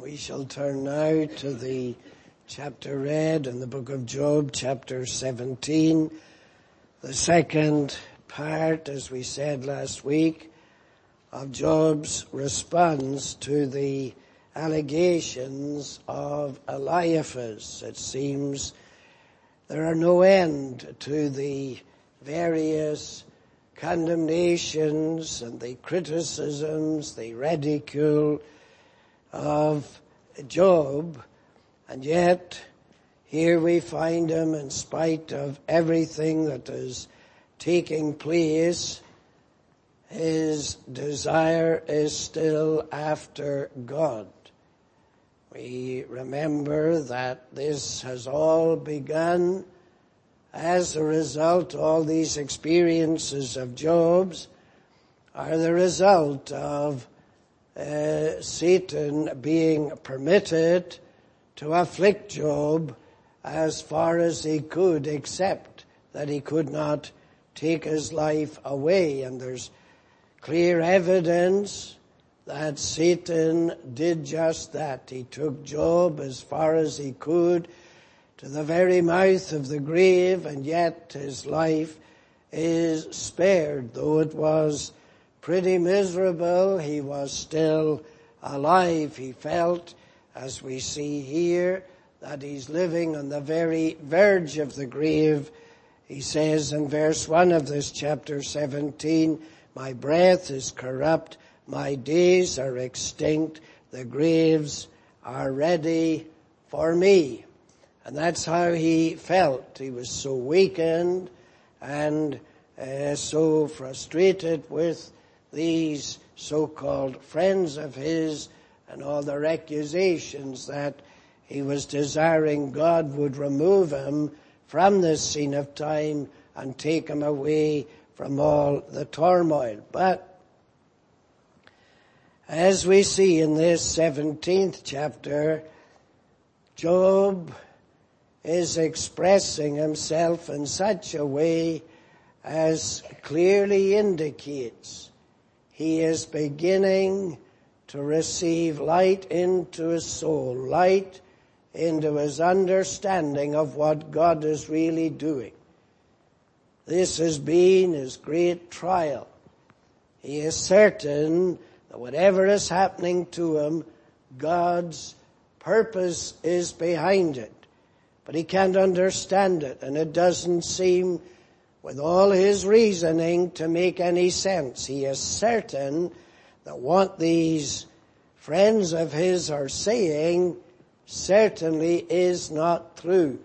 We shall turn now to the chapter read in the book of Job, chapter 17. The second part, as we said last week, of Job's response to the allegations of Eliphaz. It seems there are no end to the various condemnations and the criticisms, the ridicule of Job, and yet here we find him, in spite of everything that is taking place, his desire is still after God. We remember that this has all begun as a result. All these experiences of Job's are the result of Satan being permitted to afflict Job as far as he could, except that he could not take his life away. And there's clear evidence that Satan did just that. He took Job as far as he could to the very mouth of the grave, and yet his life is spared. Though it was pretty miserable, he was still alive. He felt, as we see here, that he's living on the very verge of the grave. He says in verse 1 of this chapter 17, "My breath is corrupt, my days are extinct, the graves are ready for me." And that's how he felt. He was so weakened and so frustrated with these so-called friends of his and all their accusations that he was desiring God would remove him from this scene of time and take him away from all the turmoil. But as we see in this 17th chapter, Job is expressing himself in such a way as clearly indicates he is beginning to receive light into his soul, light into his understanding of what God is really doing. This has been his great trial. He is certain that whatever is happening to him, God's purpose is behind it. But he can't understand it, and it doesn't seem, with all his reasoning, to make any sense. He is certain that what these friends of his are saying certainly is not true.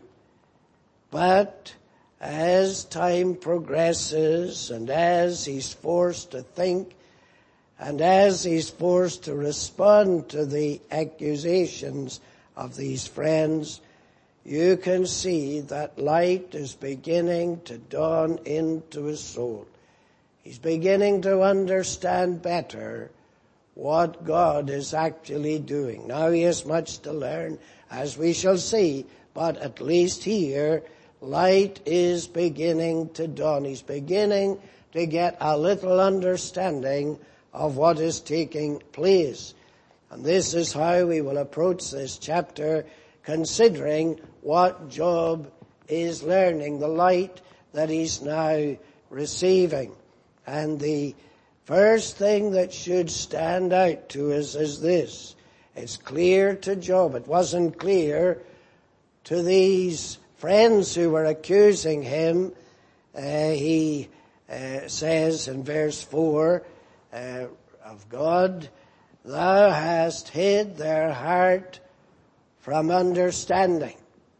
But as time progresses, and as he's forced to think, and as he's forced to respond to the accusations of these friends, you can see that light is beginning to dawn into his soul. He's beginning to understand better what God is actually doing. Now he has much to learn, as we shall see, but at least here, light is beginning to dawn. He's beginning to get a little understanding of what is taking place. And this is how we will approach this chapter, considering what Job is learning, the light that he's now receiving. And the first thing that should stand out to us is this. It's clear to Job. It wasn't clear to these friends who were accusing him. He says in verse 4 of God, "Thou hast hid their heart from understanding."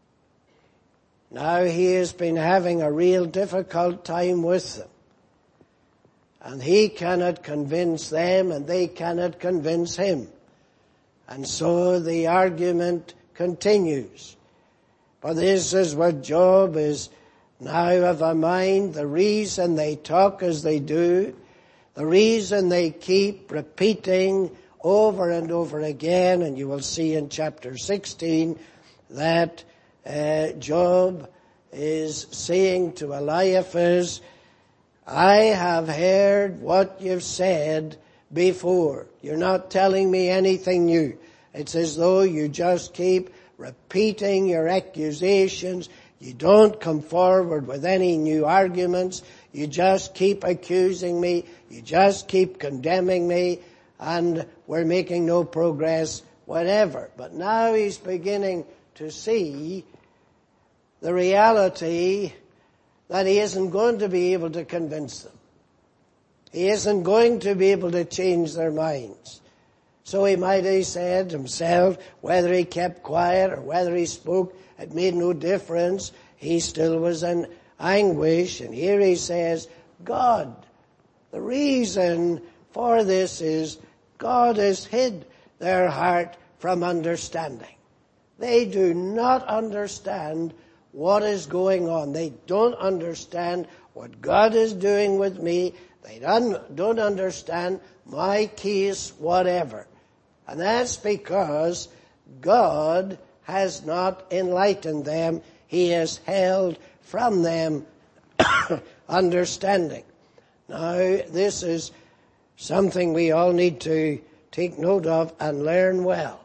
Now he has been having a real difficult time with them. And he cannot convince them, and they cannot convince him. And so the argument continues. But this is what Job is now of a mind. The reason they talk as they do, the reason they keep repeating over and over again, and you will see in chapter 16 that Job is saying to Eliphaz, "I have heard what you've said before. You're not telling me anything new. It's as though you just keep repeating your accusations. You don't come forward with any new arguments. You just keep accusing me. You just keep condemning me. And we're making no progress whatever. But now he's beginning to see the reality that he isn't going to be able to convince them. He isn't going to be able to change their minds. So he might have said himself, whether he kept quiet or whether he spoke, it made no difference. He still was in anguish. And here he says, God, the reason for this is God has hid their heart from understanding. They do not understand what is going on. They don't understand what God is doing with me. They don't understand my case, whatever. And that's because God has not enlightened them. He has held from them understanding. Now, this is something we all need to take note of and learn well.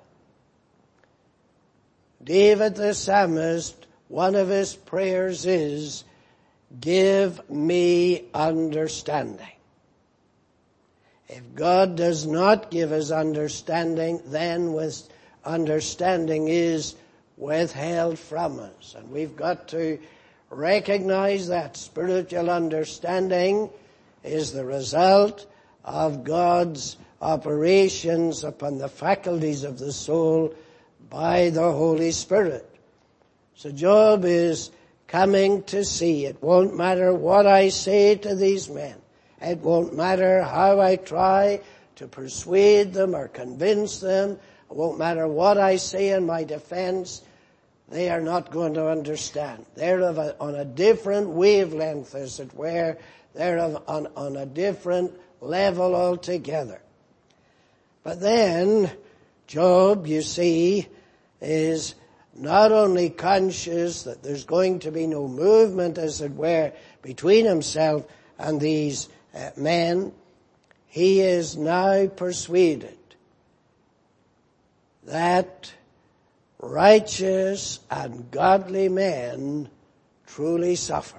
David the psalmist, one of his prayers is, give me understanding. If God does not give us understanding, then with understanding is withheld from us. And we've got to recognize that spiritual understanding is the result of God's operations upon the faculties of the soul by the Holy Spirit. So Job is coming to see. It won't matter what I say to these men. It won't matter how I try to persuade them or convince them. It won't matter what I say in my defense. They are not going to understand. They're on a different wavelength, as it were. They're on a different level altogether. But then, Job, you see, is not only conscious that there's going to be no movement, as it were, between himself and these men, he is now persuaded that righteous and godly men truly suffer.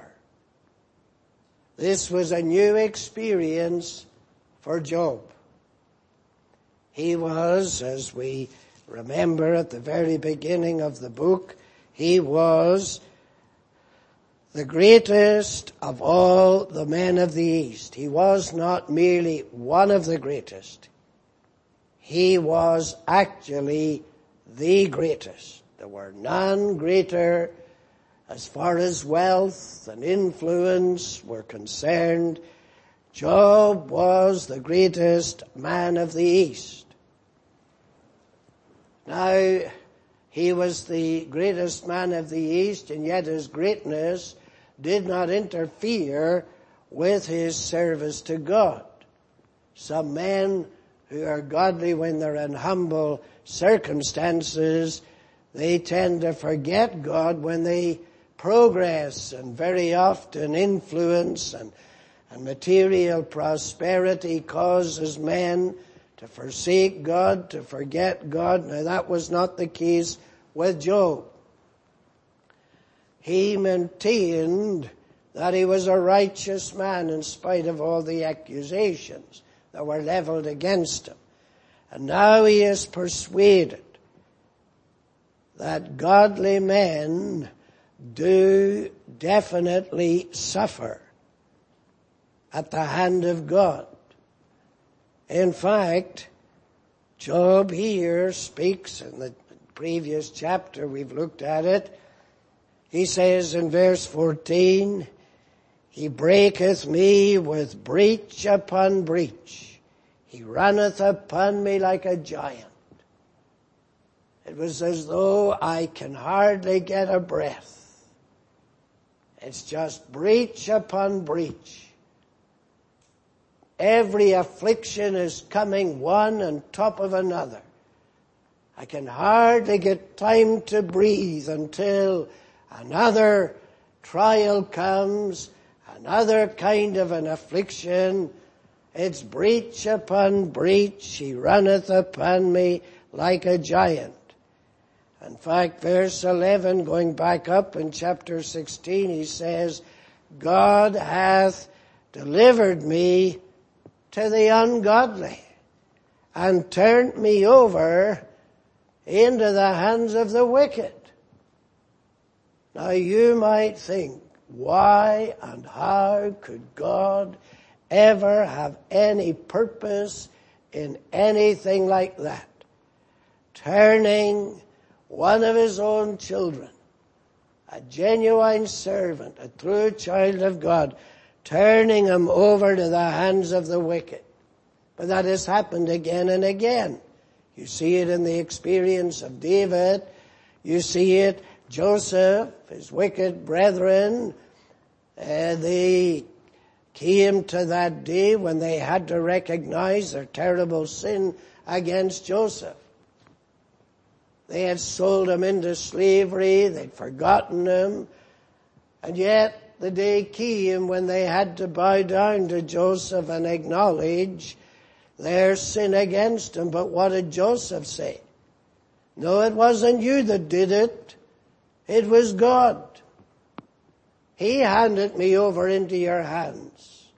This was a new experience for Job. He was, as we remember at the very beginning of the book, he was the greatest of all the men of the East. He was not merely one of the greatest. He was actually the greatest. There were none greater as far as wealth and influence were concerned. Job was the greatest man of the East. Now, he was the greatest man of the East, and yet his greatness did not interfere with his service to God. Some men who are godly when they're in humble circumstances, they tend to forget God when they progress, and very often influence and material prosperity causes men to forsake God, to forget God. Now that was not the case with Job. He maintained that he was a righteous man in spite of all the accusations that were leveled against him. And now he is persuaded that godly men do definitely suffer at the hand of God. In fact, Job here speaks, in the previous chapter we've looked at it, he says in verse 14, he breaketh me with breach upon breach. He runneth upon me like a giant. It was as though I can hardly get a breath. It's just breach upon breach. Every affliction is coming one on top of another. I can hardly get time to breathe until another trial comes, another kind of an affliction. It's breach upon breach. He runneth upon me like a giant. In fact, verse 11, going back up in chapter 16, he says, God hath delivered me to the ungodly and turned me over into the hands of the wicked. Now you might think, why and how could God ever have any purpose in anything like that? Turning one of his own children, a genuine servant, a true child of God, turning him over to the hands of the wicked. But that has happened again and again. You see it in the experience of David. You see it, Joseph, his wicked brethren. They came to that day when they had to recognize their terrible sin against Joseph. They had sold him into slavery. They'd forgotten him. And yet the day came when they had to bow down to Joseph and acknowledge their sin against him. But what did Joseph say? No, it wasn't you that did it. It was God. He handed me over into your hands.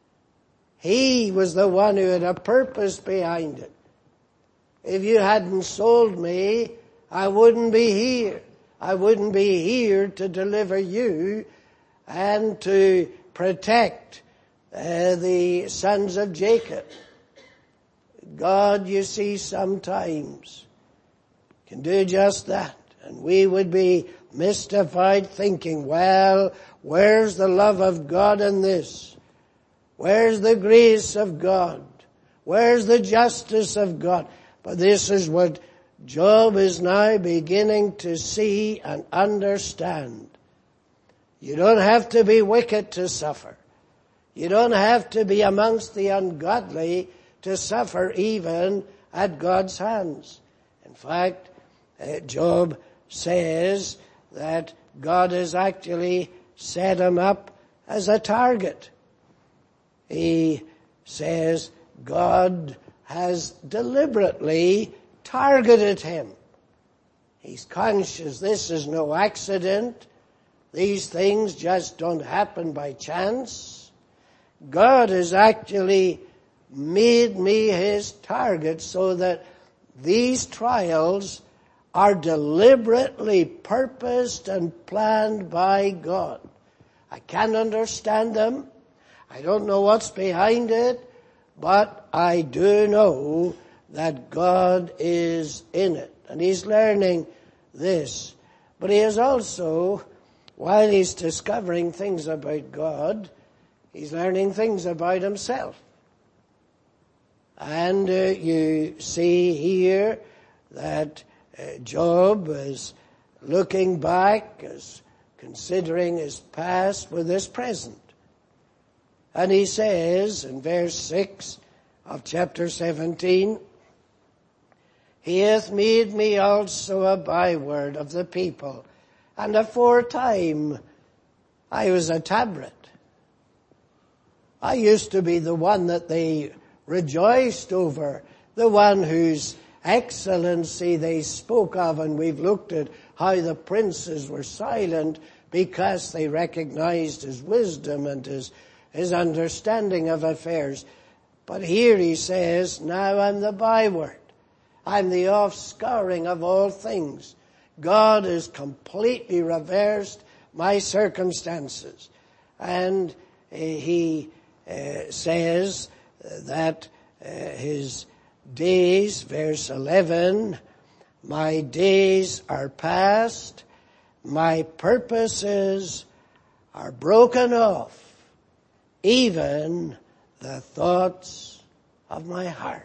He was the one who had a purpose behind it. If you hadn't sold me, I wouldn't be here. I wouldn't be here to deliver you and to protect the sons of Jacob. God, you see, sometimes can do just that. And we would be mystified thinking, well, where's the love of God in this? Where's the grace of God? Where's the justice of God? But this is what Job is now beginning to see and understand. You don't have to be wicked to suffer. You don't have to be amongst the ungodly to suffer even at God's hands. In fact, Job says that God has actually set him up as a target. He says God has deliberately targeted him. He's conscious this is no accident. These things just don't happen by chance. God has actually made me his target so that these trials are deliberately purposed and planned by God. I can't understand them. I don't know what's behind it, but I do know that God is in it. And he's learning this. But he is also, while he's discovering things about God, he's learning things about himself. And you see here that Job is looking back, is considering his past with his present. And he says in verse 6 of chapter 17, He hath made me also a byword of the people, and aforetime I was a tabret. I used to be the one that they rejoiced over, the one whose excellency they spoke of, and we've looked at how the princes were silent because they recognized his wisdom and his understanding of affairs. But here he says, now I'm the byword. I'm the offscouring of all things. God has completely reversed my circumstances. And he says that his days, verse 11, my days are past, my purposes are broken off, even the thoughts of my heart.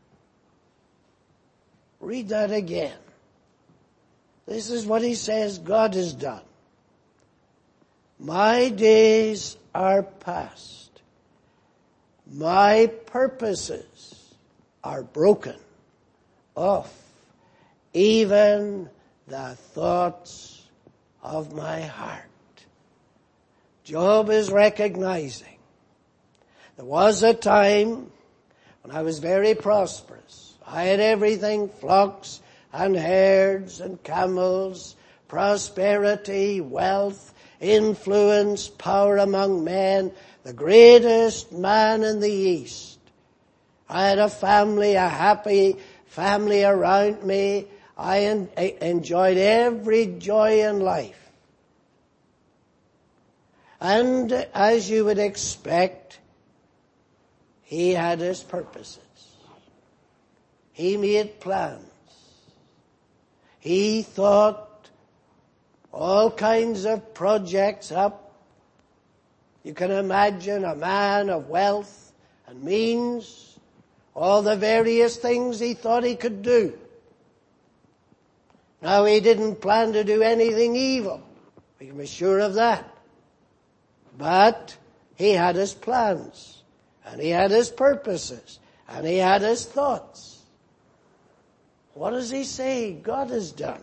Read that again. This is what he says God has done. My days are past. My purposes are broken off, even the thoughts of my heart. Job is recognizing there was a time when I was very prosperous. I had everything, flocks and herds and camels, prosperity, wealth, influence, power among men, the greatest man in the East. I had a family, a happy family around me. I enjoyed every joy in life. And as you would expect, he had his purposes. He made plans. He thought all kinds of projects up. You can imagine a man of wealth and means, all the various things he thought he could do. Now, he didn't plan to do anything evil. We can be sure of that. But he had his plans, and he had his purposes, and he had his thoughts. What does he say God has done?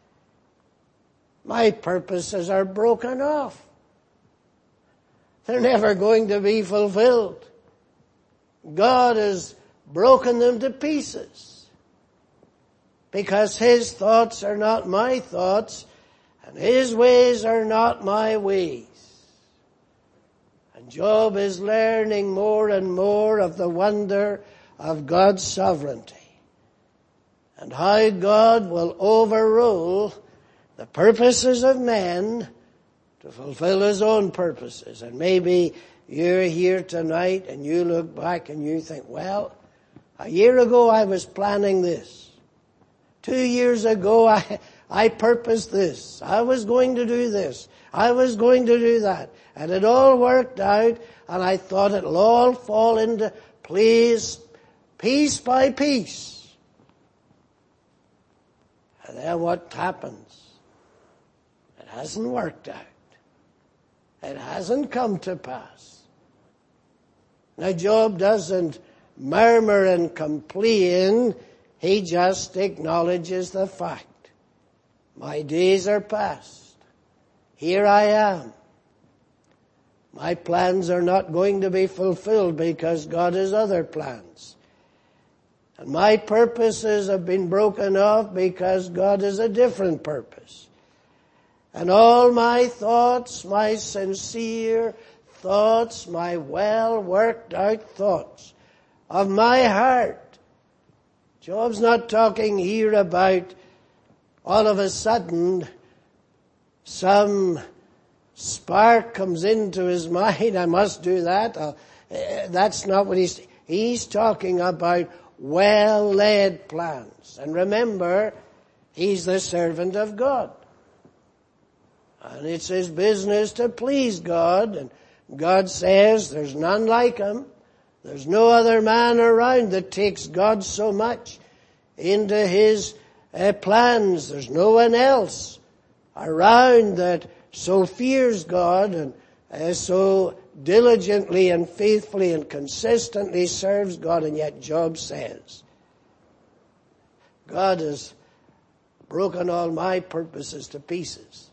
My purposes are broken off. They're never going to be fulfilled. God has broken them to pieces, because his thoughts are not my thoughts, and his ways are not my ways. And Job is learning more and more of the wonder of God's sovereignty, and how God will overrule the purposes of men to fulfill his own purposes. And maybe you're here tonight and you look back and you think, well, a year ago I was planning this. 2 years ago I purposed this. I was going to do this. I was going to do that. And it all worked out, and I thought it'll all fall into place, piece by piece. And then what happens? It hasn't worked out. It hasn't come to pass. Now, Job doesn't murmur and complain. He just acknowledges the fact. My days are past. Here I am. My plans are not going to be fulfilled because God has other plans. And my purposes have been broken off because God has a different purpose. And all my thoughts, my sincere thoughts, my well worked out thoughts of my heart. Job's not talking here about all of a sudden some spark comes into his mind, I must do that. That's not what he's talking about well-laid plans. And remember, he's the servant of God. And it's his business to please God. And God says there's none like him. There's no other man around that takes God so much into his plans. There's no one else around that so fears God and so diligently and faithfully and consistently serves God. And yet Job says, God has broken all my purposes to pieces.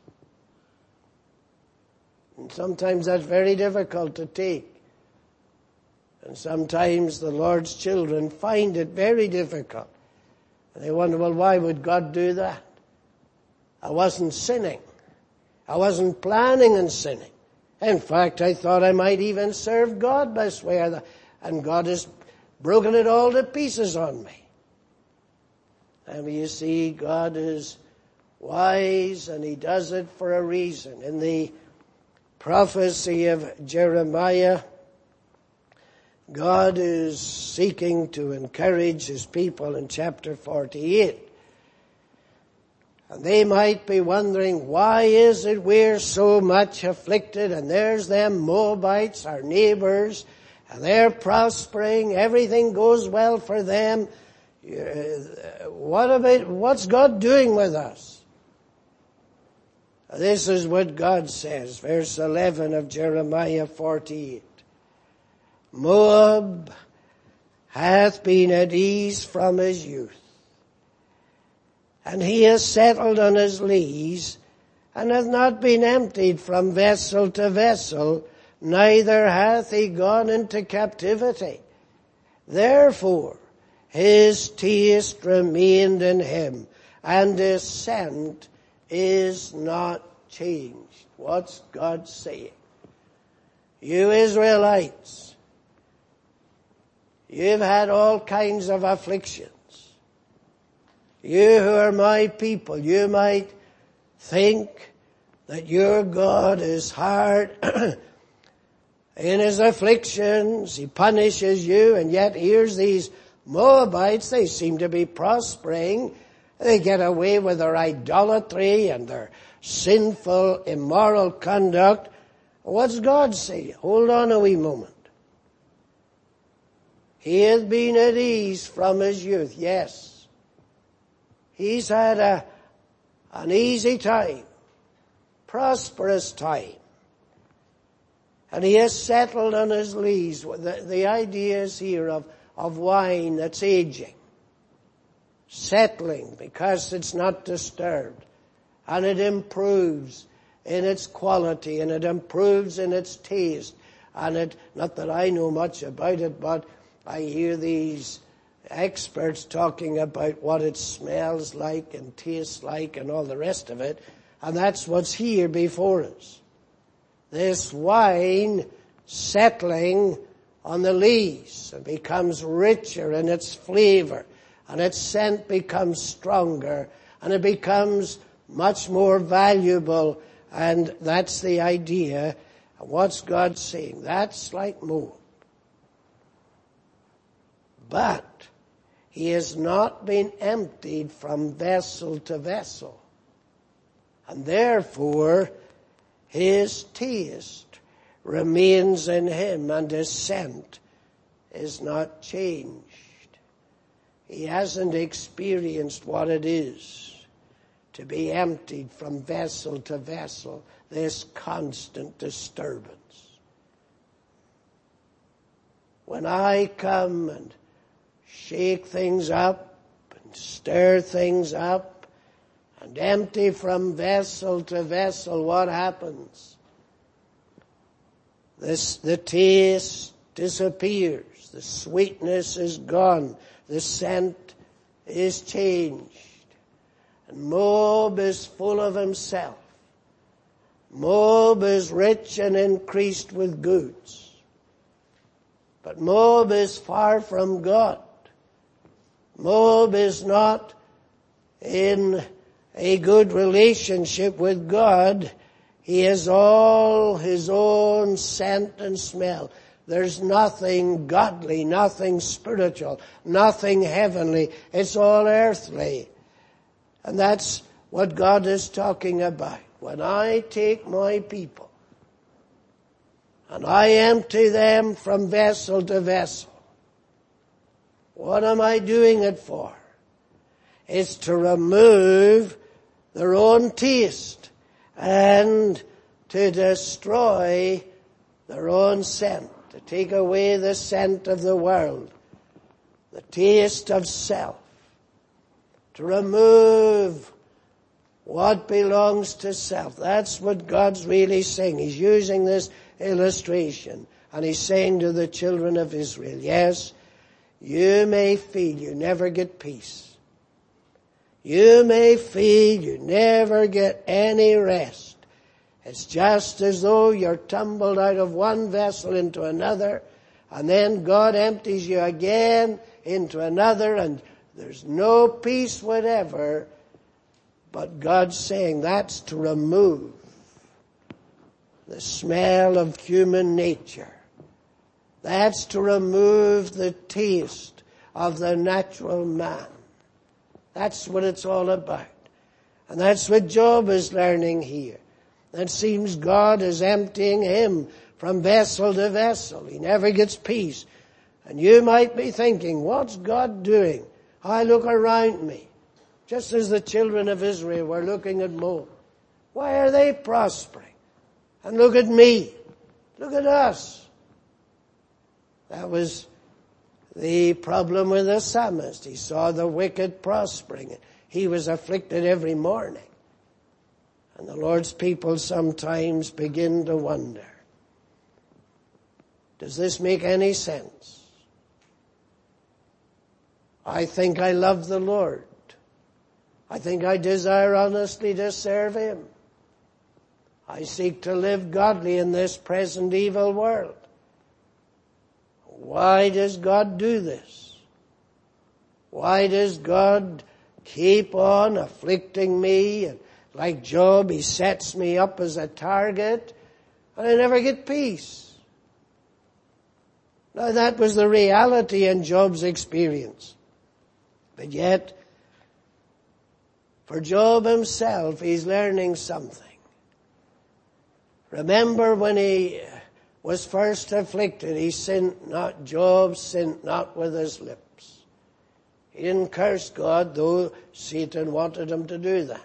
And sometimes that's very difficult to take. And sometimes the Lord's children find it very difficult. And they wonder, well, why would God do that? I wasn't sinning. I wasn't planning on sinning. In fact, I thought I might even serve God this way. And God has broken it all to pieces on me. And you see, God is wise and he does it for a reason. In the prophecy of Jeremiah, God is seeking to encourage his people in chapter 48. And they might be wondering, why is it we're so much afflicted? And there's them Moabites, our neighbors, and they're prospering. Everything goes well for them. What's God doing with us? This is what God says, verse 11 of Jeremiah 48. Moab hath been at ease from his youth, and he has settled on his lees, and hath not been emptied from vessel to vessel, neither hath he gone into captivity. Therefore His taste remained in him, and his scent is not changed. What's God saying? You Israelites, you've had all kinds of afflictions. You who are my people, you might think that your God is hard in his afflictions. He punishes you, and yet here's these Moabites, they seem to be prospering. They get away with their idolatry and their sinful, immoral conduct. What's God saying? Hold on a wee moment. He has been at ease from his youth, yes. He's had an easy time, prosperous time. And he has settled on his lees. The idea is here of wine that's aging, settling because it's not disturbed. And it improves in its quality and it improves in its taste. And not that I know much about it, but I hear these experts talking about what it smells like and tastes like and all the rest of it. And that's what's here before us. This wine settling on the lees and becomes richer in its flavor, and its scent becomes stronger, and it becomes much more valuable. And that's the idea. What's God saying? That's like Moab. But he has not been emptied from vessel to vessel. And therefore, his taste remains in him, and his scent is not changed. He hasn't experienced what it is to be emptied from vessel to vessel, this constant disturbance. When I come and shake things up and stir things up and empty from vessel to vessel, what happens? The taste disappears. The sweetness is gone. The scent is changed. And Moab is full of himself. Moab is rich and increased with goods. But Moab is far from God. Moab is not in a good relationship with God. He has all his own scent and smell. There's nothing godly, nothing spiritual, nothing heavenly. It's all earthly. And that's what God is talking about. When I take my people and I empty them from vessel to vessel, what am I doing it for? It's to remove their own taste and to destroy their own scent, to take away the scent of the world, the taste of self, to remove what belongs to self. That's what God's really saying. He's using this illustration, and he's saying to the children of Israel, yes, you may feel you never get peace. You may feel you never get any rest. It's just as though you're tumbled out of one vessel into another, and then God empties you again into another, and there's no peace whatever. But God's saying that's to remove the smell of human nature. That's to remove the taste of the natural man. That's what it's all about. And that's what Job is learning here. It seems God is emptying him from vessel to vessel. He never gets peace. And you might be thinking, what's God doing? I look around me, just as the children of Israel were looking at Moab. Why are they prospering? And look at me. Look at us. That was the problem with the psalmist. He saw the wicked prospering. He was afflicted every morning. And the Lord's people sometimes begin to wonder, does this make any sense? I think I love the Lord. I think I desire honestly to serve Him. I seek to live godly in this present evil world. Why does God do this? Why does God keep on afflicting me? And like Job, He sets me up as a target, and I never get peace. Now that was the reality in Job's experience. But yet, for Job himself, he's learning something. Remember when he was first afflicted, he sinned not, Job sinned not with his lips. He didn't curse God, though Satan wanted him to do that.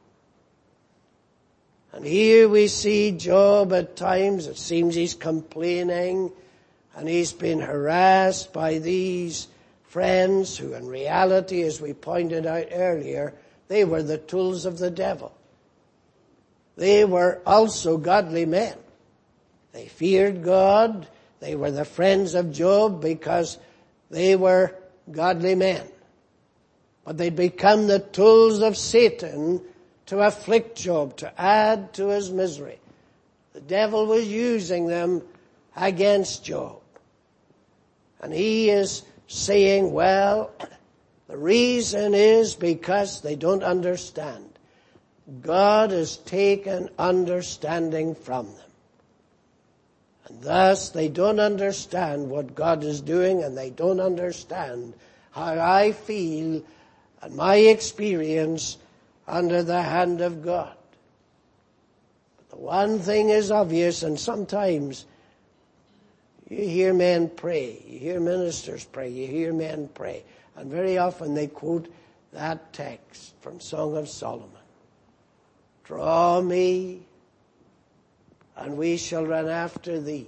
And here we see Job at times, it seems he's complaining, and he's been harassed by these friends who in reality, as we pointed out earlier, they were the tools of the devil. They were also godly men. They feared God. They were the friends of Job because they were godly men. But they'd become the tools of Satan to afflict Job, to add to his misery. The devil was using them against Job. And he is saying, well, the reason is because they don't understand. God has taken understanding from them. And thus they don't understand what God is doing, and they don't understand how I feel and my experience under the hand of God. But the one thing is obvious, and sometimes you hear men pray, you hear ministers pray, you hear men pray, and very often they quote that text from Song of Solomon. Draw me, and we shall run after thee.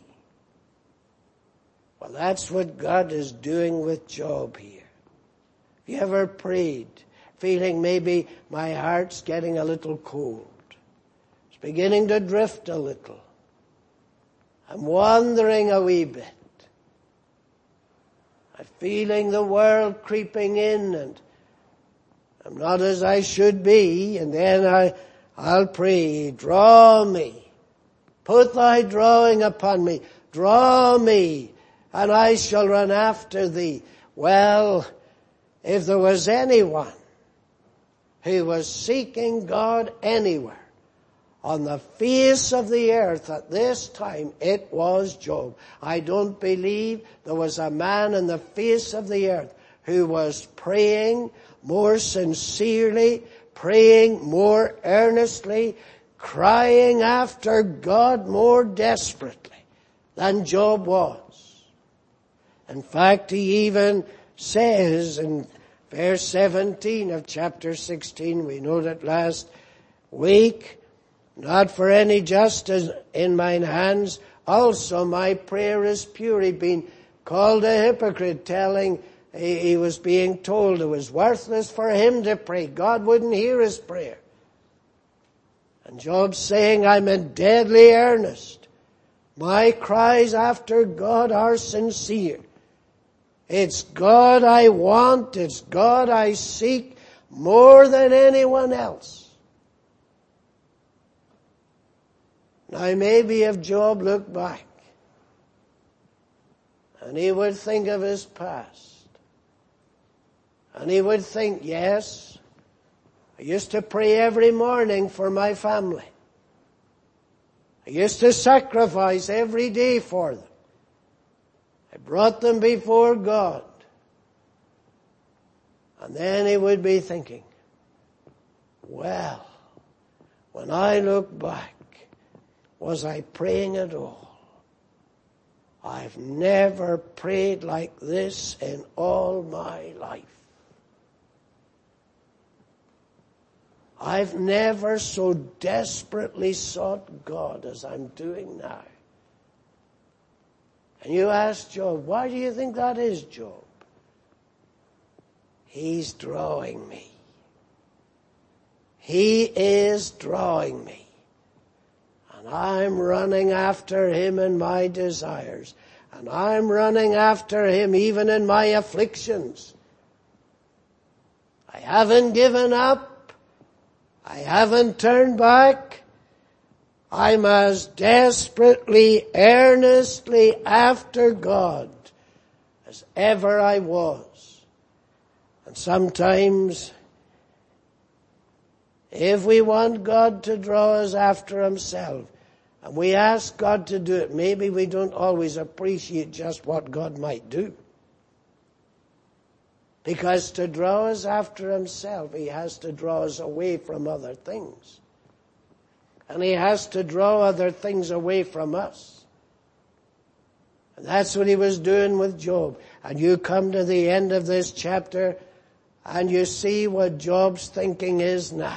Well, that's what God is doing with Job here. Have you ever prayed, feeling maybe my heart's getting a little cold? It's beginning to drift a little. I'm wandering a wee bit. I'm feeling the world creeping in, and I'm not as I should be, and then I'll pray, draw me. Put thy drawing upon me. Draw me, and I shall run after thee. Well, if there was anyone who was seeking God anywhere on the face of the earth at this time, it was Job. I don't believe there was a man on the face of the earth who was praying more sincerely, praying more earnestly, crying after God more desperately than Job was. In fact, he even says in verse 17 of chapter 16, we noted last week, not for any justice in mine hands, also my prayer is pure. He'd been called a hypocrite, he was being told it was worthless for him to pray. God wouldn't hear his prayer. And Job's saying, I'm in deadly earnest. My cries after God are sincere. It's God I want, it's God I seek more than anyone else. Now maybe if Job looked back and he would think of his past, and he would think, yes, I used to pray every morning for my family. I used to sacrifice every day for them. I brought them before God. And then he would be thinking, well, when I look back, was I praying at all? I've never prayed like this in all my life. I've never so desperately sought God as I'm doing now. And you ask Job, why do you think that is, Job? He's drawing me. He is drawing me. And I'm running after him in my desires. And I'm running after him even in my afflictions. I haven't given up. I haven't turned back. I'm as desperately, earnestly after God as ever I was. And sometimes, if we want God to draw us after himself, and we ask God to do it, maybe we don't always appreciate just what God might do. Because to draw us after himself, he has to draw us away from other things. And he has to draw other things away from us. And that's what he was doing with Job. And you come to the end of this chapter and you see what Job's thinking is now.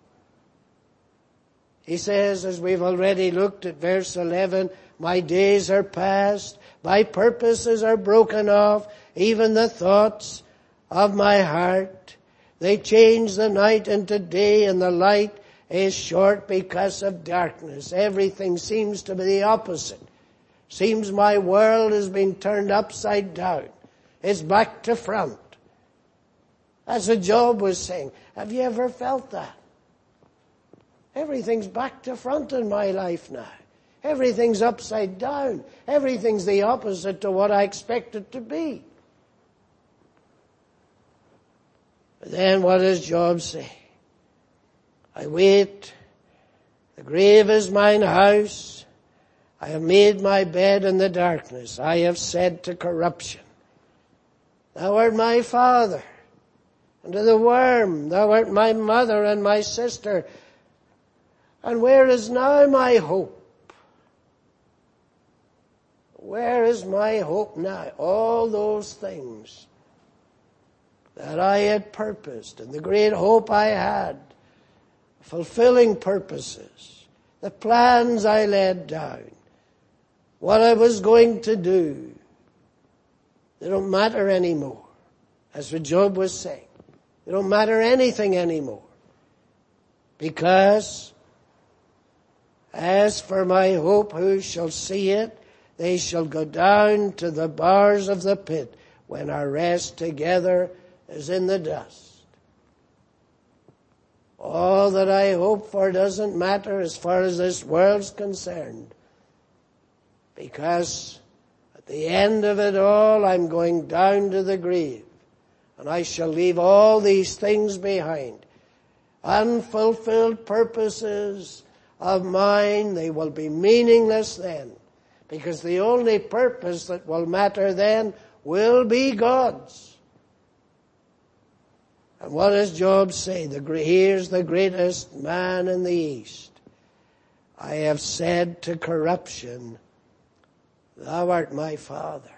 He says, as we've already looked at verse 11, my days are past, my purposes are broken off, even the thoughts of my heart. They change the night into day, and the light is short because of darkness. Everything seems to be the opposite. Seems my world has been turned upside down. It's back to front. That's what Job was saying. Have you ever felt that? Everything's back to front in my life now. Everything's upside down. Everything's the opposite to what I expect it to be. But then what does Job say? I wait. The grave is mine house. I have made my bed in the darkness. I have said to corruption, thou art my father. And to the worm, thou art my mother and my sister. And where is now my hope? Where is my hope now? All those things that I had purposed and the great hope I had, fulfilling purposes, the plans I laid down, what I was going to do, they don't matter anymore. That's what Job was saying. They don't matter anything anymore. Because as for my hope, who shall see it? They shall go down to the bars of the pit when our rest together is in the dust. All that I hope for doesn't matter as far as this world's concerned. Because at the end of it all, I'm going down to the grave. And I shall leave all these things behind. Unfulfilled purposes of mine, they will be meaningless then. Because the only purpose that will matter then will be God's. And what does Job say? Here's the greatest man in the East. I have said to corruption, thou art my father.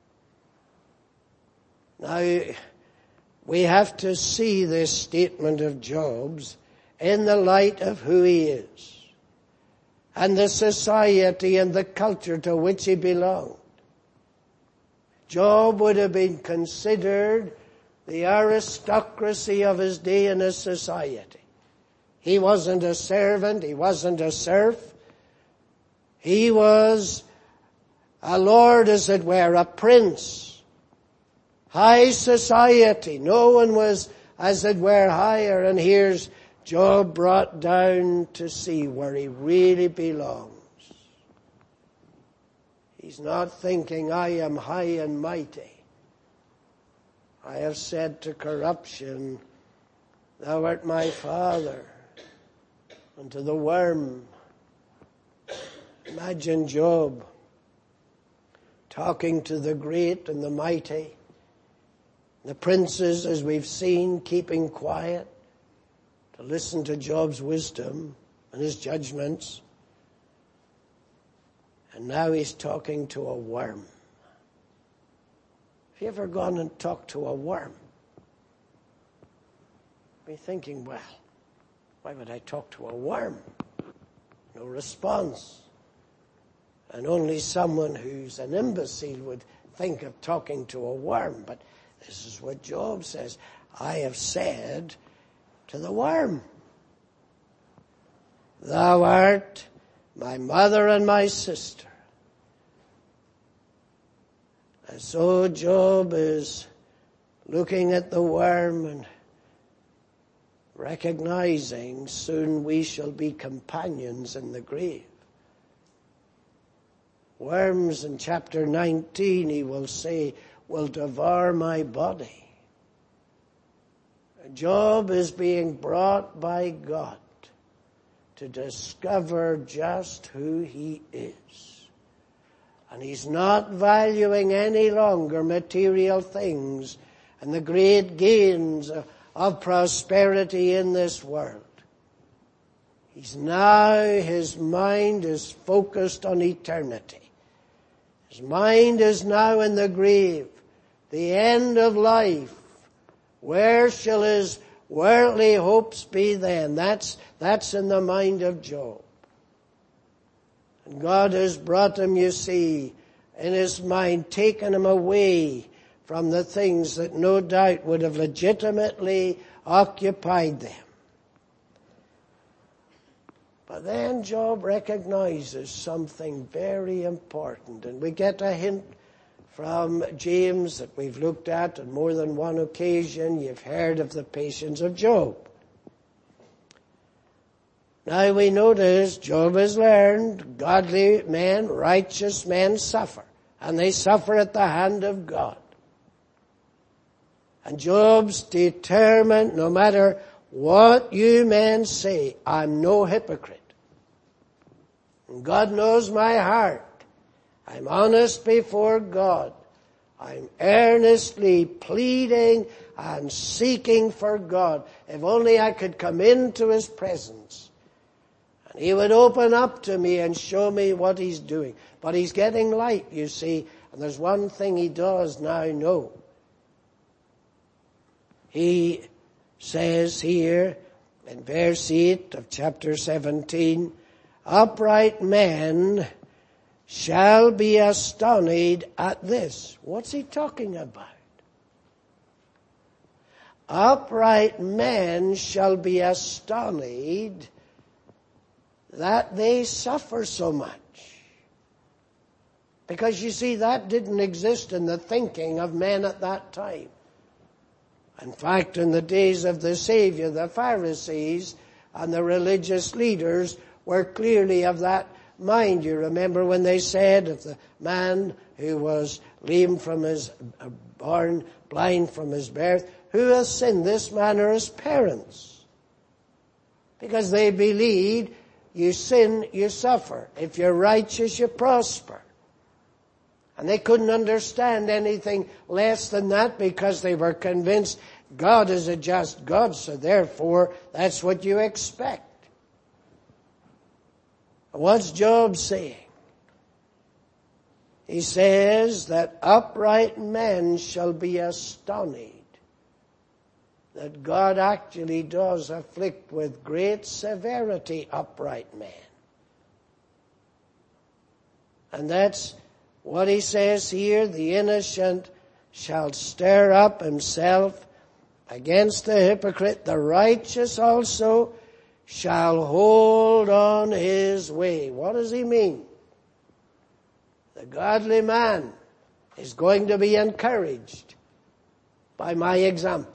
Now, we have to see this statement of Job's in the light of who he is and the society and the culture to which he belonged. Job would have been considered the aristocracy of his day in his society. He wasn't a servant, he wasn't a serf. He was a lord, as it were, a prince. High society. No one was, as it were, higher. And here's Job brought down to see where he really belongs. He's not thinking, I am high and mighty. I have said to corruption, thou art my father. And to the worm. Imagine Job talking to the great and the mighty. The princes, as we've seen, keeping quiet to listen to Job's wisdom and his judgments. And now he's talking to a worm. Have you ever gone and talked to a worm? Be thinking, well, why would I talk to a worm? No response. And only someone who's an imbecile would think of talking to a worm. But this is what Job says. I have said to the worm, thou art my mother and my sister. And so Job is looking at the worm and recognizing soon we shall be companions in the grave. Worms in chapter 19, he will say, will devour my body. Job is being brought by God to discover just who he is. And he's not valuing any longer material things and the great gains of prosperity in this world. His mind is focused on eternity. His mind is now in the grave, the end of life. Where shall his worldly hopes be then? That's in the mind of Job. And God has brought him, you see, in his mind, taken him away from the things that no doubt would have legitimately occupied them. But then Job recognizes something very important, and we get a hint from James that we've looked at on more than one occasion. You've heard of the patience of Job. Now we notice Job has learned godly men, righteous men suffer, and they suffer at the hand of God. And Job's determined, no matter what you men say, I'm no hypocrite. And God knows my heart. I'm honest before God. I'm earnestly pleading and seeking for God. If only I could come into his presence and he would open up to me and show me what he's doing. But he's getting light, you see, and there's one thing he does now know. He says here in verse 8 of chapter 17, upright men shall be astonished at this. What's he talking about? Upright men shall be astonished that they suffer so much. Because you see, that didn't exist in the thinking of men at that time. In fact, in the days of the Savior, the Pharisees and the religious leaders were clearly of that mind. You remember when they said of the man who was lame from his, born blind from his birth, who has sinned, this man or his parents? Because they believed you sin, you suffer. If you're righteous, you prosper. And they couldn't understand anything less than that because they were convinced God is a just God, so therefore that's what you expect. What's Job saying? He says that upright men shall be astonished that God actually does afflict with great severity upright men. And that's what he says here, the innocent shall stir up himself against the hypocrite, the righteous also shall hold on his way. What does he mean? The godly man is going to be encouraged by my example.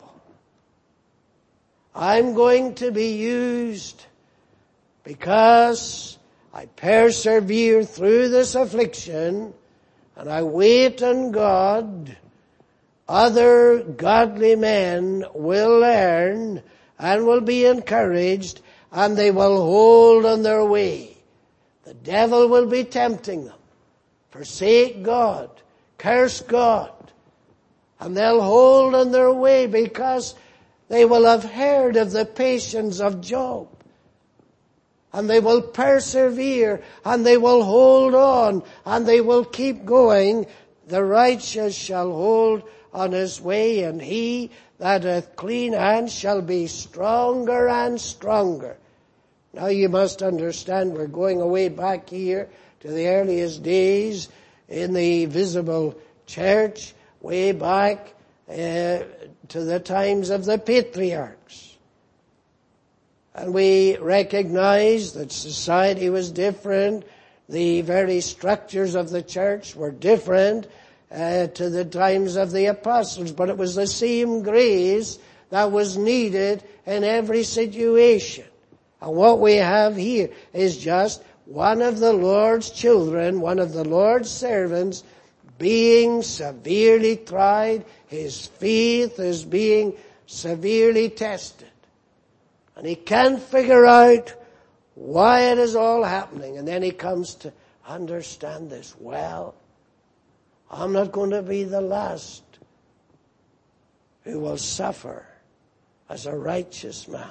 I'm going to be used because I persevere through this affliction and I wait on God. Other godly men will learn and will be encouraged and they will hold on their way. The devil will be tempting them. Forsake God. Curse God. And they'll hold on their way because they will have heard of the patience of Job. And they will persevere and they will hold on and they will keep going. The righteous shall hold on his way, and he that hath clean hands shall be stronger and stronger. Now you must understand we're going away back here to the earliest days in the visible church, way back to the times of the patriarchs. And we recognize that society was different. The very structures of the church were different to the times of the apostles. But it was the same grace that was needed in every situation. And what we have here is just one of the Lord's children, one of the Lord's servants, being severely tried. His faith is being severely tested. And he can't figure out why it is all happening. And then he comes to understand this. Well, I'm not going to be the last who will suffer as a righteous man.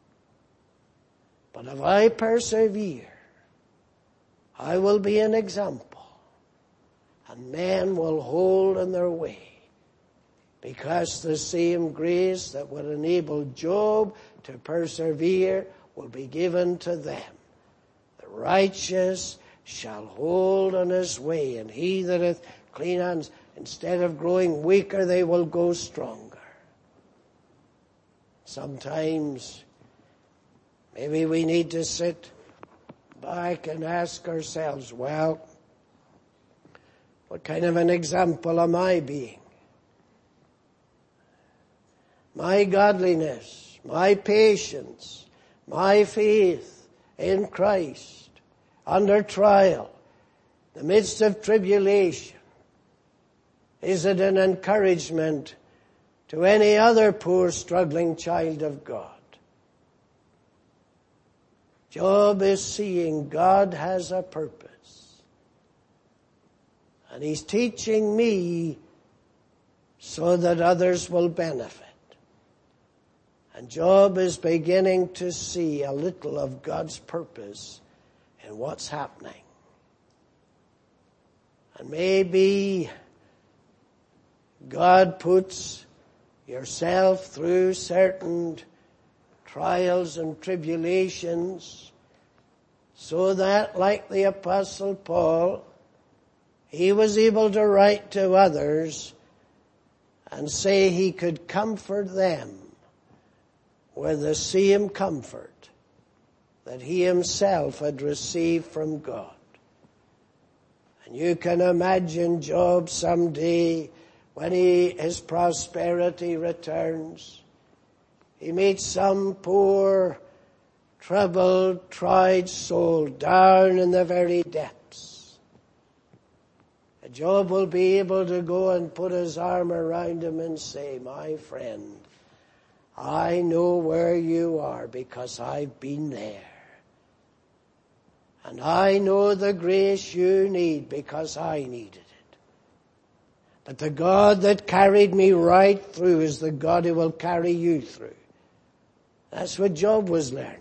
But if I persevere, I will be an example. And men will hold in their way. Because the same grace that would enable Job to persevere will be given to them. The righteous shall hold on his way, and he that hath clean hands, instead of growing weaker, they will go stronger. Sometimes, maybe we need to sit back and ask ourselves, well, what kind of an example am I being? My godliness, my patience, my faith in Christ, under trial, in the midst of tribulation, is it an encouragement to any other poor struggling child of God? Job is seeing God has a purpose. And he's teaching me so that others will benefit. And Job is beginning to see a little of God's purpose in what's happening. And maybe God puts yourself through certain trials and tribulations so that, like the Apostle Paul, he was able to write to others and say he could comfort them with the same comfort that he himself had received from God. And you can imagine Job someday when his prosperity returns. He meets some poor, troubled, tried soul down in the very depths. Job will be able to go and put his arm around him and say, my friend, I know where you are because I've been there. And I know the grace you need because I needed it. But the God that carried me right through is the God who will carry you through. That's what Job was learning.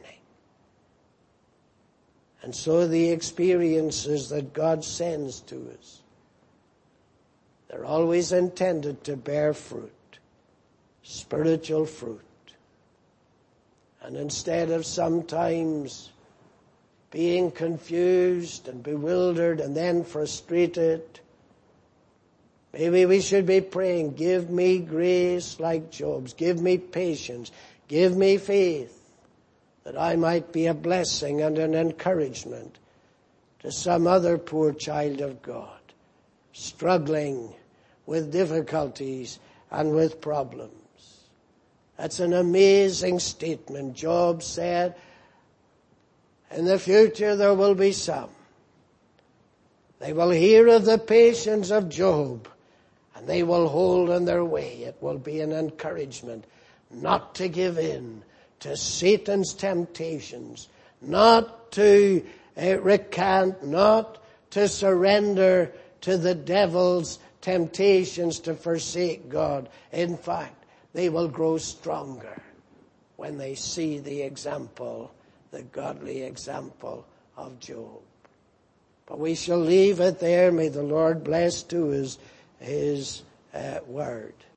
And so the experiences that God sends to us, they're always intended to bear fruit, spiritual fruit. And instead of sometimes being confused and bewildered and then frustrated, maybe we should be praying, give me grace like Job's, give me patience, give me faith, that I might be a blessing and an encouragement to some other poor child of God, struggling with difficulties and with problems. That's an amazing statement. Job said, in the future there will be some. They will hear of the patience of Job, and they will hold on their way. It will be an encouragement not to give in to Satan's temptations, not to recant, not to surrender to the devil's temptations to forsake God. In fact, they will grow stronger when they see the example, the godly example of Job. But we shall leave it there. May the Lord bless to his word.